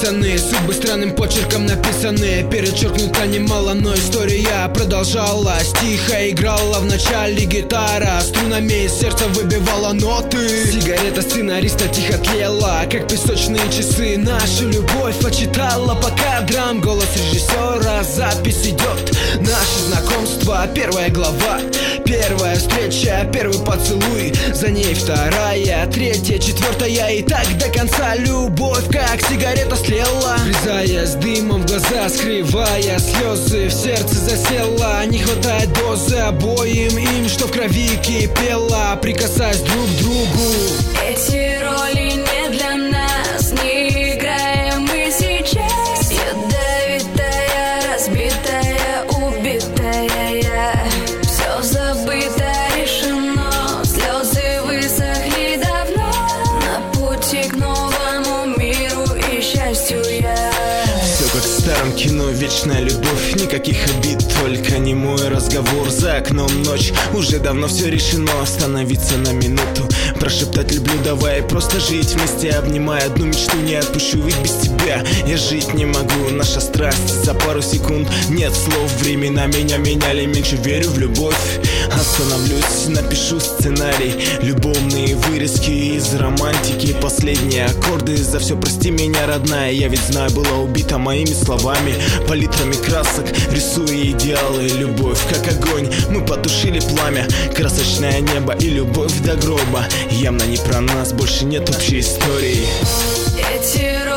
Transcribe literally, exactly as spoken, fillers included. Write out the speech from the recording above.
расписаны, судьбы странным почерком написаны. Перечеркнуто немало, но история продолжалась. Тихо играла в начале гитара, струнами из сердца выбивала ноты. Сигарета сценариста тихо тлела, как песочные часы. Нашу любовь почитала по кадрам, голос режиссера, запись идет. Наше знакомство, первая глава, первая встреча, первый поцелуй, за ней вторая, третья, четвертая, и так до конца. Любовь как сигарета слела, врезаясь дымом в глаза, скрывая слезы, в сердце засела. Не хватает дозы обоим им, что в крови кипела, прикасаясь друг к другу. Эти роли не для нас, не играем мы сейчас. Ядовитая, разбитая, убитая я. Все забыто, решено, слезы высохли давно. На пути к новому миру и счастью я. Все как в старом кино, вечная любовь, никаких обид, только немой разговор. За окном ночь, уже давно все решено. Остановиться на минуту, прошептать люблю, давай просто жить вместе. Обнимая одну мечту, не отпущу, ведь без тебя я жить не могу. Наша страсть за пару секунд, нет слов. Времена меня меняли, меньше верю в любовь. Остановлюсь, напишу сценарий, любовные вырезки из романтики. Последние аккорды, за все прости меня, родная. Я ведь знаю, была убита моими словами, палитрами красок, рисуя идеалы. Любовь как огонь, мы потушили пламя, красочное небо и любовь до гроба. Явно не про нас, больше нет общей истории. Эти